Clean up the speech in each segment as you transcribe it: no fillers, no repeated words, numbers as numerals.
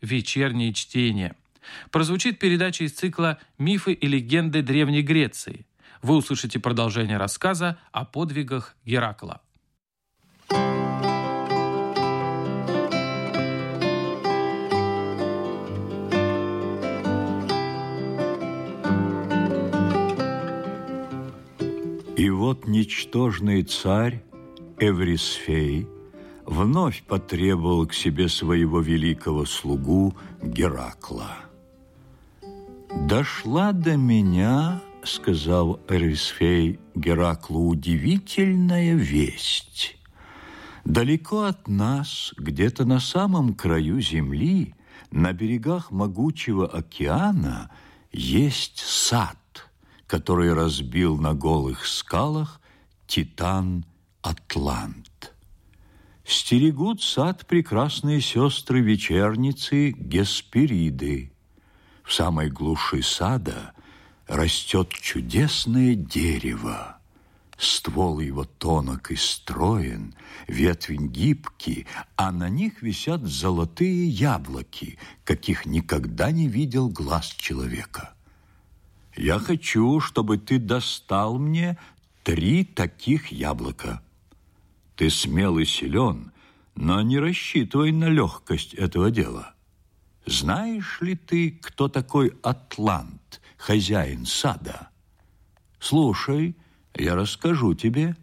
«Вечернее чтение». Прозвучит передача из цикла «Мифы и легенды Древней Греции». Вы услышите продолжение рассказа о подвигах Геракла. И вот ничтожный царь Эврисфей вновь потребовал к себе своего великого слугу Геракла. «Дошла до меня, — сказал Эврисфей Гераклу, — удивительная весть. Далеко от нас, где-то на самом краю земли, на берегах могучего океана, есть сад, который разбил на голых скалах титан Атлант. Стерегут сад прекрасные сестры-вечерницы Геспериды. В самой глуши сада растет чудесное дерево. Ствол его тонок и строен, ветви гибки, а на них висят золотые яблоки, каких никогда не видел глаз человека. Я хочу, чтобы ты достал мне 3 таких яблока. Ты смел и силен, но не рассчитывай на легкость этого дела. Знаешь ли ты, кто такой Атлант, хозяин сада? Слушай, я расскажу тебе.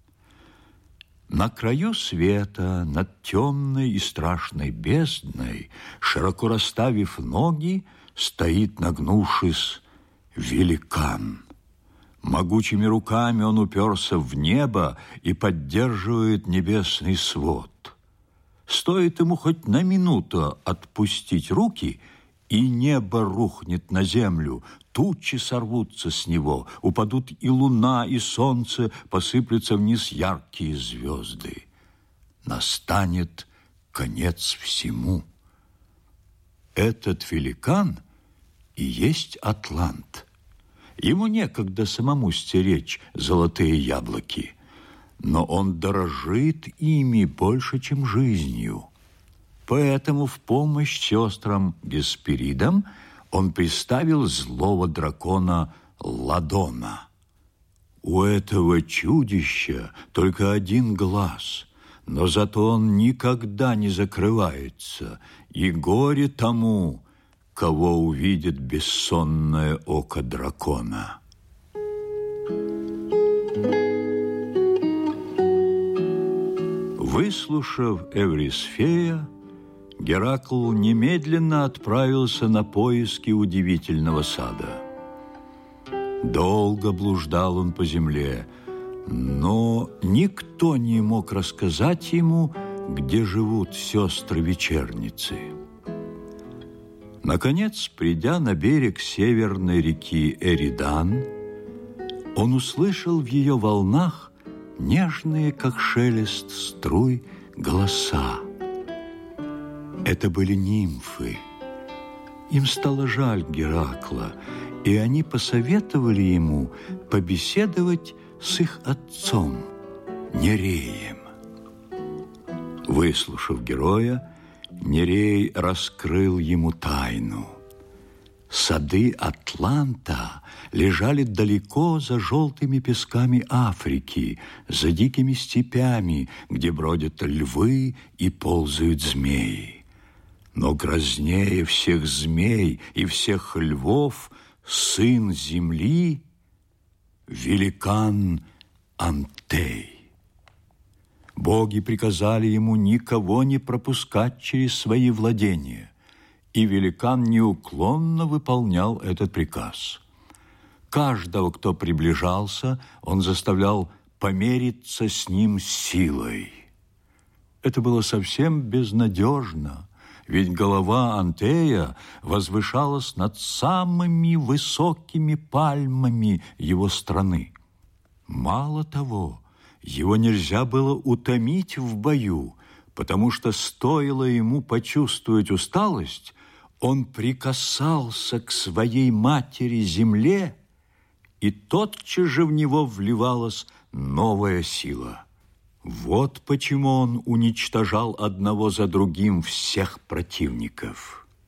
На краю света, над темной и страшной бездной, широко расставив ноги, стоит, нагнувшись, великан. Могучими руками он уперся в небо и поддерживает небесный свод. Стоит ему хоть на минуту отпустить руки, и небо рухнет на землю, тучи сорвутся с него, упадут и луна, и солнце, посыплются вниз яркие звезды. Настанет конец всему. Этот великан и есть Атлант. Ему некогда самому стеречь золотые яблоки, но он дорожит ими больше, чем жизнью. Поэтому в помощь сестрам Гесперидам он приставил злого дракона Ладона. У этого чудища только один глаз, но зато он никогда не закрывается, и горе тому, кого увидит бессонное око дракона. Выслушав Эврисфея, Геракл немедленно отправился на поиски удивительного сада. Долго блуждал он по земле, но никто не мог рассказать ему, где живут сестры-вечерницы. Наконец, придя на берег северной реки Эридан, он услышал в ее волнах нежные, как шелест струй, голоса. Это были нимфы. Им стало жаль Геракла, и они посоветовали ему побеседовать с их отцом, Нереем. Выслушав героя, Нерей раскрыл ему тайну. Сады Атланта лежали далеко за желтыми песками Африки, за дикими степями, где бродят львы и ползают змеи. Но грознее всех змей и всех львов сын земли — великан Антей. Боги приказали ему никого не пропускать через свои владения, и великан неуклонно выполнял этот приказ. Каждого, кто приближался, он заставлял помериться с ним силой. Это было совсем безнадежно, ведь голова Антея возвышалась над самыми высокими пальмами его страны. Мало того, его нельзя было утомить в бою, потому что стоило ему почувствовать усталость, он прикасался к своей матери-земле, и тотчас же в него вливалась новая сила. Вот почему он уничтожал одного за другим всех противников.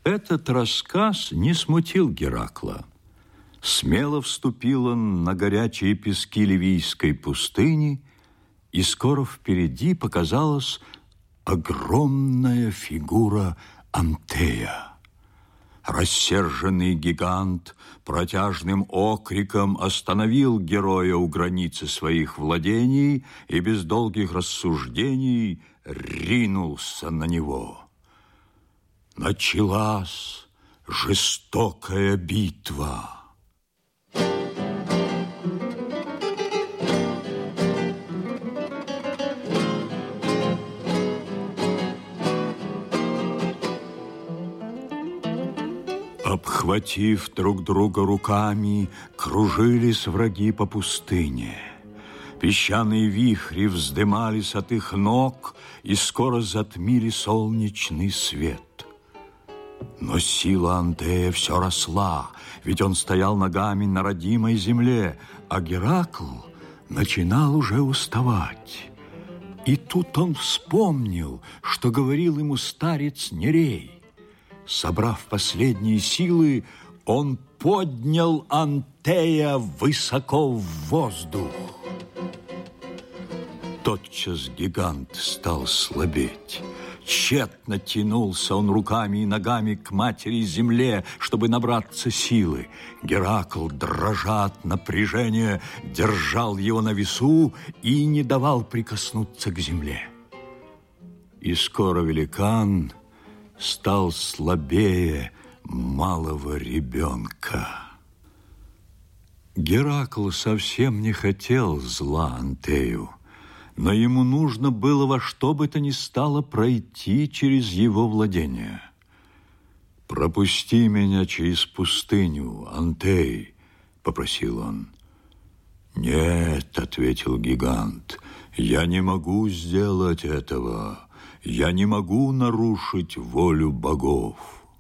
Этот рассказ не смутил Геракла. Смело вступил он на горячие пески Ливийской пустыни, и скоро впереди показалась огромная фигура Антея. Рассерженный гигант протяжным окриком остановил героя у границы своих владений и без долгих рассуждений ринулся на него. Началась жестокая битва. Обхватив друг друга руками, кружились враги по пустыне. Песчаные вихри вздымались от их ног и скоро затмили солнечный свет. Но сила Антея все росла, ведь он стоял ногами на родимой земле, а Геракл начинал уже уставать. И тут он вспомнил, что говорил ему старец Нерей. Собрав последние силы, он поднял Антея высоко в воздух. Тотчас гигант стал слабеть. Тщетно тянулся он руками и ногами к матери-земле, чтобы набраться силы. Геракл, дрожа от напряжения, держал его на весу и не давал прикоснуться к земле. И скоро великан стал слабее малого ребенка. Геракл совсем не хотел зла Антею, но ему нужно было во что бы то ни стало пройти через его владение. «Пропусти меня через пустыню, Антей», — попросил он. «Нет», — ответил гигант, — «я не могу сделать этого. Я не могу нарушить волю богов».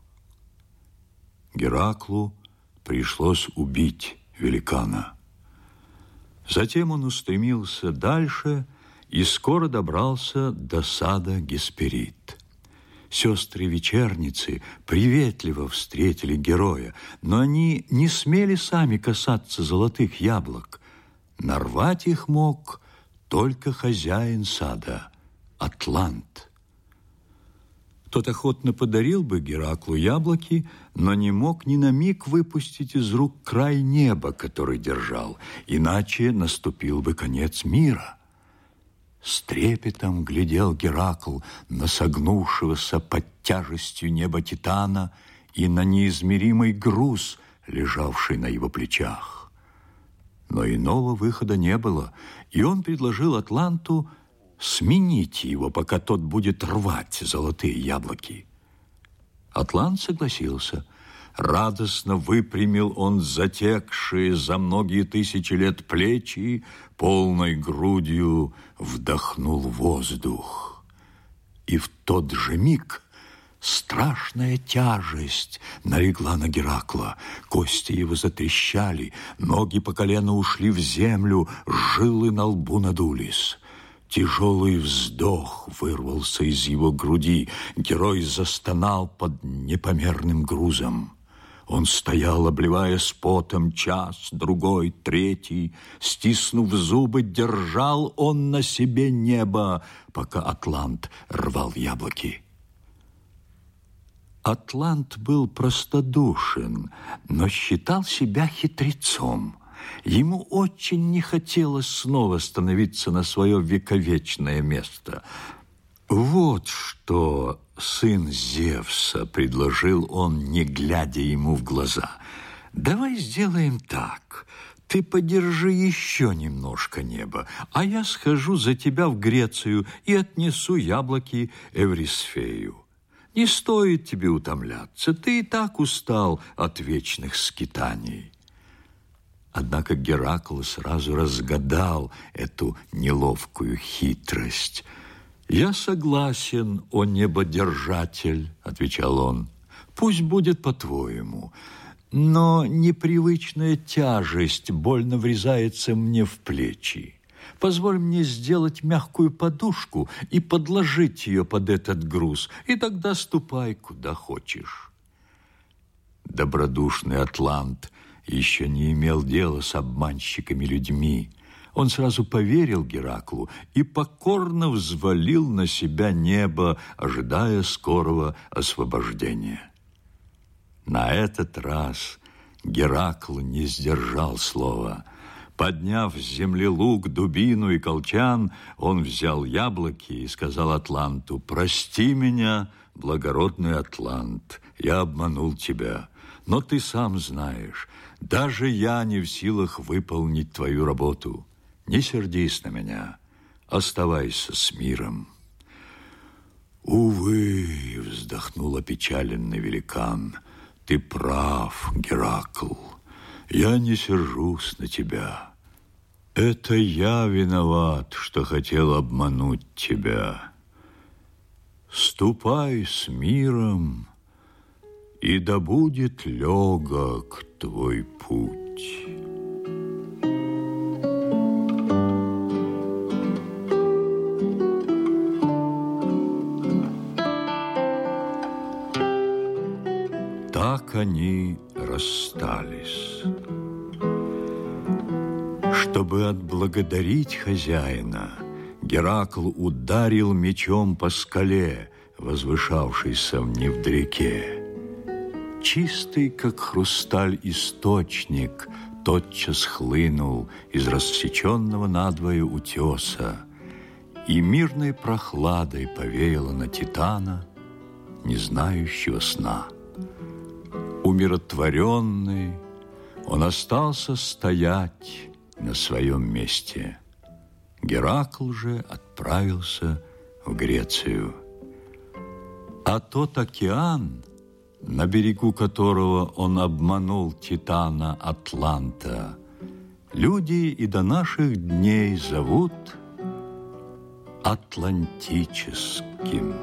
Гераклу пришлось убить великана. Затем он устремился дальше и скоро добрался до сада Гесперид. Сестры-вечерницы приветливо встретили героя, но они не смели сами касаться золотых яблок. Нарвать их мог только хозяин сада, Атлант. Тот охотно подарил бы Гераклу яблоки, но не мог ни на миг выпустить из рук край неба, который держал, иначе наступил бы конец мира. С трепетом глядел Геракл на согнувшегося под тяжестью неба Титана и на неизмеримый груз, лежавший на его плечах. Но иного выхода не было, и он предложил Атланту сменить его, пока тот будет рвать золотые яблоки. Атлант согласился. Радостно выпрямил он затекшие за многие тысячи лет плечи, полной грудью вдохнул воздух. И в тот же миг страшная тяжесть налегла на Геракла. Кости его затрещали, ноги по колено ушли в землю, жилы на лбу надулись. Тяжелый вздох вырвался из его груди. Герой застонал под непомерным грузом. Он стоял, обливаясь потом, час, другой, третий. Стиснув зубы, держал он на себе небо, пока Атлант рвал яблоки. Атлант был простодушен, но считал себя хитрецом. Ему очень не хотелось снова становиться на свое вековечное место. «Вот что, сын Зевса», — предложил он, не глядя ему в глаза, — «давай сделаем так. Ты подержи еще немножко неба, а я схожу за тебя в Грецию и отнесу яблоки Эврисфею. Не стоит тебе утомляться, ты и так устал от вечных скитаний». Однако Геракл сразу разгадал эту неловкую хитрость. «Я согласен, о небодержатель», — отвечал он. «Пусть будет по-твоему, но непривычная тяжесть больно врезается мне в плечи. Позволь мне сделать мягкую подушку и подложить ее под этот груз, и тогда ступай куда хочешь». добродушный атлант еще не имел дела с обманщиками-людьми. Он сразу поверил Гераклу и покорно взвалил на себя небо, ожидая скорого освобождения. На этот раз Геракл не сдержал слова. Подняв с земли лук, дубину и колчан, он взял яблоки и сказал атланту: «Прости меня, благородный атлант, я обманул тебя, но ты сам знаешь, даже я не в силах выполнить твою работу. Не сердись на меня, оставайся с миром». «Увы», — вздохнул опечаленный великан, — «ты прав, Геракл, я не сержусь на тебя. Это я виноват, что хотел обмануть тебя. Ступай с миром, и да будет легок твой путь». Так они расстались. Чтобы отблагодарить хозяина, Геракл ударил мечом по скале, возвышавшейся невдалеке. Чистый, как хрусталь, источник тотчас хлынул из рассеченного надвое утеса, и мирной прохладой повеяло на Титана, не знающего сна. Умиротворенный, он остался стоять на своем месте. Геракл же отправился в Грецию. А тот океан, на берегу которого он обманул Титана Атланта, люди и до наших дней зовут Атлантическим.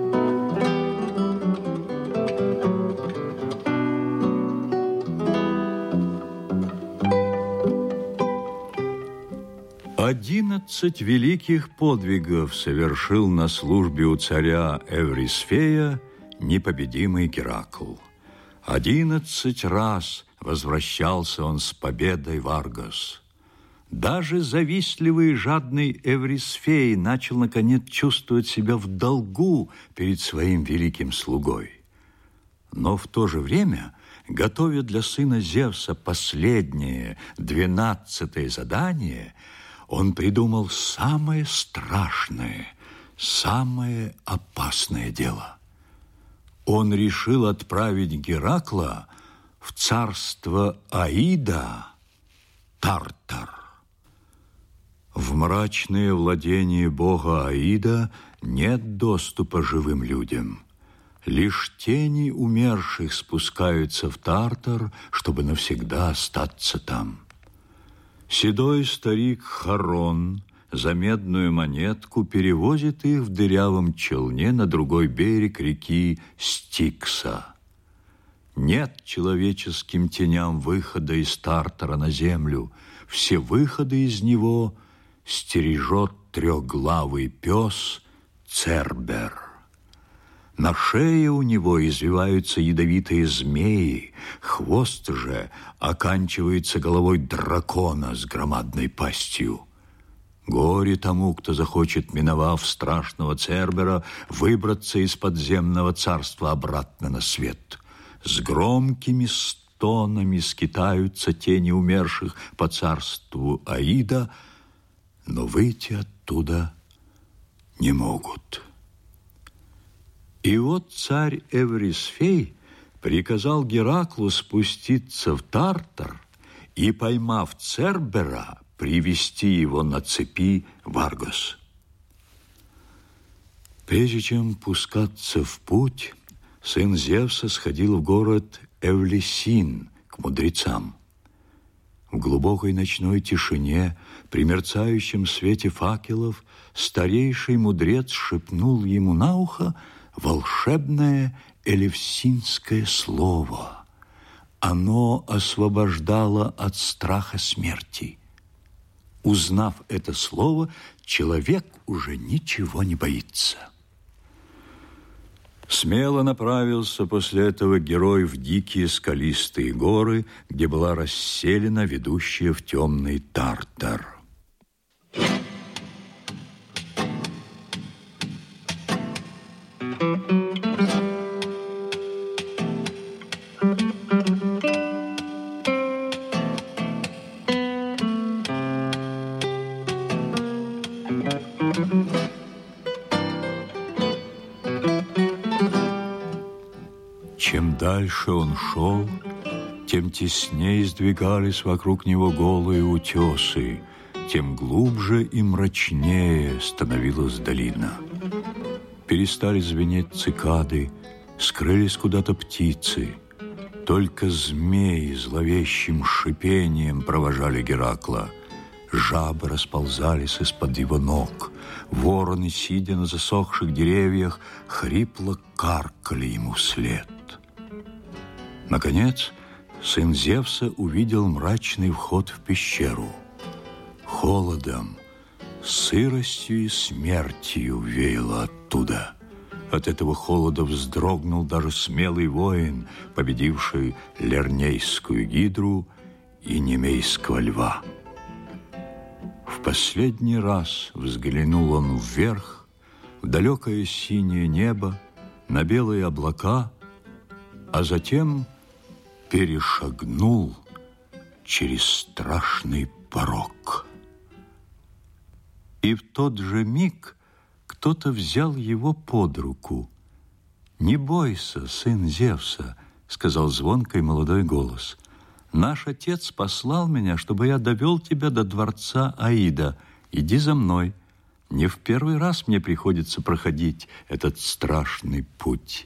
Одиннадцать великих подвигов совершил на службе у царя Эврисфея непобедимый Геракл. 11 раз возвращался он с победой в Аргос. Даже завистливый и жадный Эврисфей начал, наконец, чувствовать себя в долгу перед своим великим слугой. Но в то же время, готовя для сына Зевса последнее, 12-е задание, он придумал самое страшное, самое опасное дело. Он решил отправить Геракла в царство Аида, Тартар. В мрачные владения бога Аида нет доступа живым людям. Лишь тени умерших спускаются в Тартар, чтобы навсегда остаться там. Седой старик Харон за медную монетку перевозит их в дырявом челне на другой берег реки Стикса. Нет человеческим теням выхода из Тартара на землю. Все выходы из него стережет трехглавый пес Цербер. На шее у него извиваются ядовитые змеи, хвост же оканчивается головой дракона с громадной пастью. Горе тому, кто захочет, миновав страшного Цербера, выбраться из подземного царства обратно на свет. С громкими стонами скитаются тени умерших по царству Аида, но выйти оттуда не могут. И вот царь Эврисфей приказал Гераклу спуститься в Тартар и, поймав Цербера, привести его на цепи в Аргос. Прежде чем пускаться в путь, сын Зевса сходил в город Эвлисин к мудрецам. В глубокой ночной тишине, при мерцающем свете факелов, старейший мудрец шепнул ему на ухо волшебное элевсинское слово. Оно освобождало от страха смерти. Узнав это слово, человек уже ничего не боится. Смело направился после этого герой в дикие скалистые горы, где была расселена ведущая в темный Тартар. Чем дальше он шел, тем теснее сдвигались вокруг него голые утесы, тем глубже и мрачнее становилась долина. Перестали звенеть цикады, скрылись куда-то птицы. Только змеи зловещим шипением провожали Геракла. Жабы расползались из-под его ног. Вороны, сидя на засохших деревьях, хрипло каркали ему вслед. Наконец, сын Зевса увидел мрачный вход в пещеру. Холодом, сыростью и смертью веяло оттуда. От этого холода вздрогнул даже смелый воин, победивший Лернейскую гидру и Немейского льва. В последний раз взглянул он вверх, в далекое синее небо, на белые облака, а затем перешагнул через страшный порог. И в тот же миг кто-то взял его под руку. «Не бойся, сын Зевса», — сказал звонкий молодой голос. «Наш отец послал меня, чтобы я довел тебя до дворца Аида. Иди за мной. Не в первый раз мне приходится проходить этот страшный путь».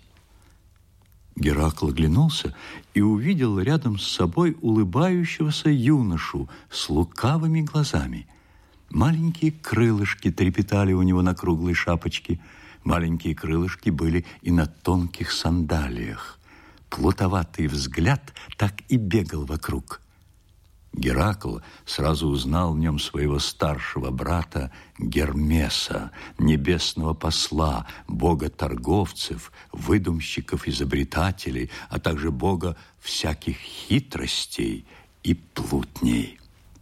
Геракл оглянулся и увидел рядом с собой улыбающегося юношу с лукавыми глазами. Маленькие крылышки трепетали у него на круглой шапочке. Маленькие крылышки были и на тонких сандалиях. Плутоватый взгляд так и бегал вокруг. Геракл сразу узнал в нем своего старшего брата Гермеса, небесного посла, бога торговцев, выдумщиков, изобретателей, а также бога всяких хитростей и плутней.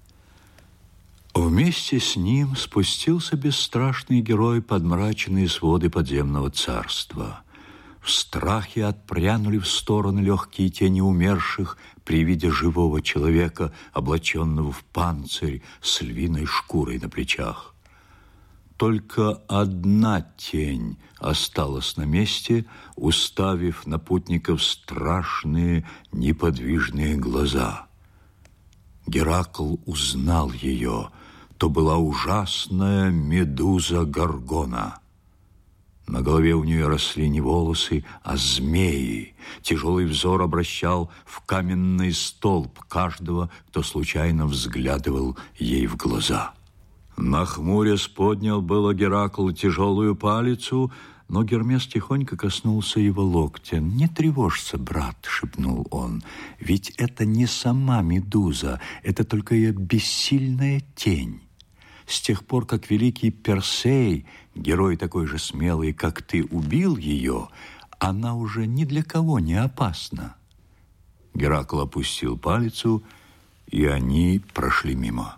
Вместе с ним спустился бесстрашный герой под мрачные своды подземного царства. В страхе отпрянули в стороны легкие тени умерших при виде живого человека, облаченного в панцирь с львиной шкурой на плечах. Только одна тень осталась на месте, уставив на путников страшные неподвижные глаза. Геракл узнал ее. То была ужасная Медуза Горгона. На голове у нее росли не волосы, а змеи. Тяжелый взор обращал в каменный столб каждого, кто случайно взглядывал ей в глаза. Нахмурясь, поднял было Геракл тяжелую палицу, но Гермес тихонько коснулся его локтя. «Не тревожься, брат», — шепнул он, — «ведь это не сама Медуза, это только ее бессильная тень. С тех пор, как великий Персей, герой такой же смелый, как ты, убил ее, она уже ни для кого не опасна». Геракл опустил палицу, и они прошли мимо.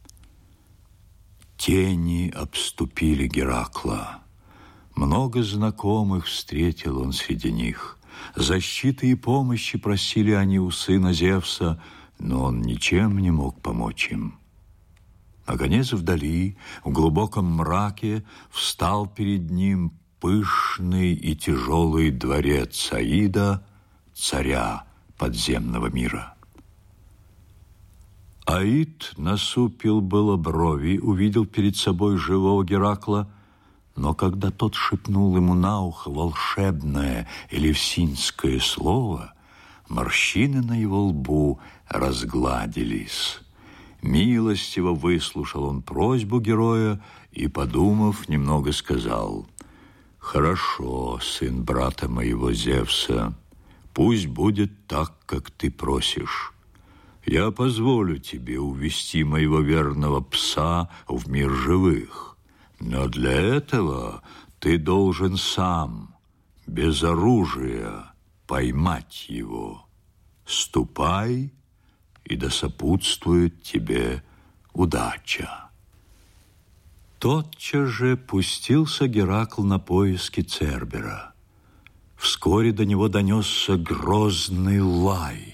Тени обступили Геракла. Много знакомых встретил он среди них. Защиты и помощи просили они у сына Зевса, но он ничем не мог помочь им. Наконец, вдали, в глубоком мраке, встал перед ним пышный и тяжелый дворец Аида, царя подземного мира. Аид насупил было брови, увидел перед собой живого Геракла, но когда тот шепнул ему на ухо волшебное элевсинское слово, морщины на его лбу разгладились. Милостиво выслушал он просьбу героя и, подумав, немного сказал: «Хорошо, сын брата моего Зевса, пусть будет так, как ты просишь. Я позволю тебе увести моего верного пса в мир живых, но для этого ты должен сам без оружия поймать его. Ступай, и да сопутствует тебе удача». Тотчас же пустился Геракл на поиски Цербера. Вскоре до него донесся грозный лай.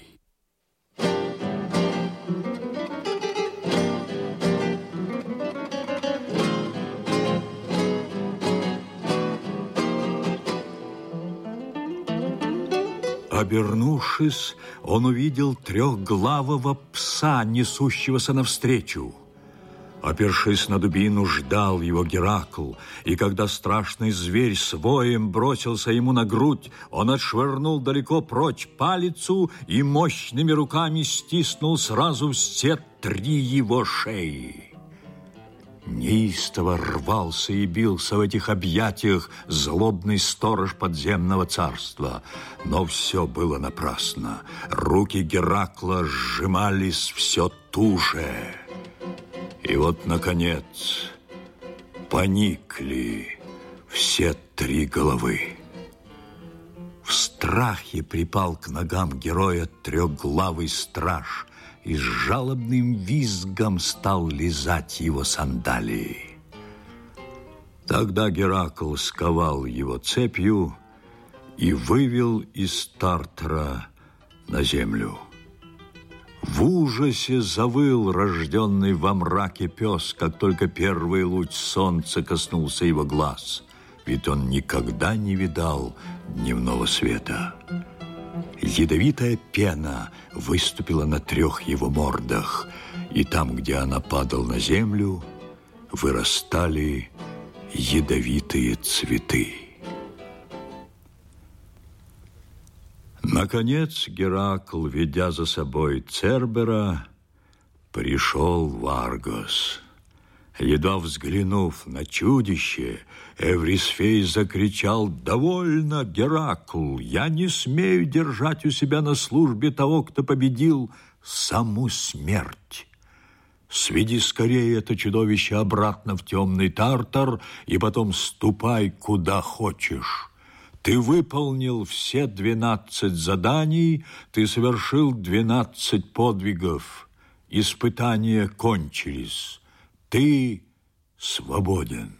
Обернувшись, он увидел трехглавого пса, несущегося навстречу. Опершись на дубину, ждал его Геракл, и когда страшный зверь с воем бросился ему на грудь, он отшвырнул далеко прочь палицу и мощными руками стиснул сразу все 3 его шеи. Неистово рвался и бился в этих объятиях злобный сторож подземного царства. Но все было напрасно. Руки Геракла сжимались все туже. И вот, наконец, поникли все 3 головы. В страхе припал к ногам героя трехглавый страж и с жалобным визгом стал лизать его сандалии. Тогда Геракл сковал его цепью и вывел из Тартара на землю. В ужасе завыл рожденный во мраке пес, как только первый луч солнца коснулся его глаз, ведь он никогда не видал дневного света. Ядовитая пена выступила на 3 его мордах, и там, где она падала на землю, вырастали ядовитые цветы. Наконец Геракл, ведя за собой Цербера, пришел в Аргос. Едва взглянув на чудище, Эврисфей закричал: «Довольно, Геракл! Я не смею держать у себя на службе того, кто победил саму смерть. Сведи скорее это чудовище обратно в темный Тартар и потом ступай куда хочешь. Ты выполнил все 12 заданий, ты совершил 12 подвигов. Испытания кончились. Ты свободен».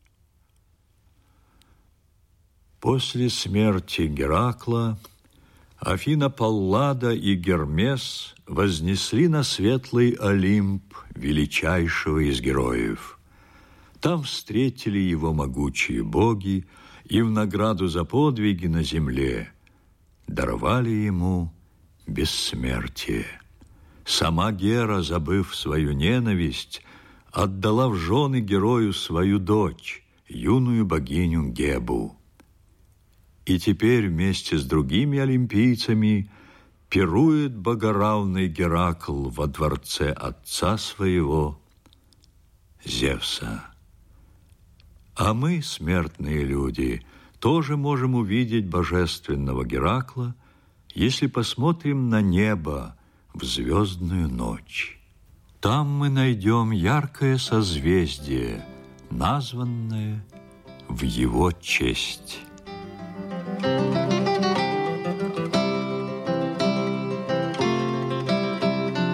После смерти Геракла Афина Паллада и Гермес вознесли на светлый Олимп величайшего из героев. Там встретили его могучие боги и в награду за подвиги на земле даровали ему бессмертие. Сама Гера, забыв свою ненависть, отдала в жены герою свою дочь, юную богиню Гебу. И теперь вместе с другими олимпийцами пирует богоравный Геракл во дворце отца своего Зевса. А мы, смертные люди, тоже можем увидеть божественного Геракла, если посмотрим на небо в звездную ночь. Там мы найдем яркое созвездие, названное в его честь.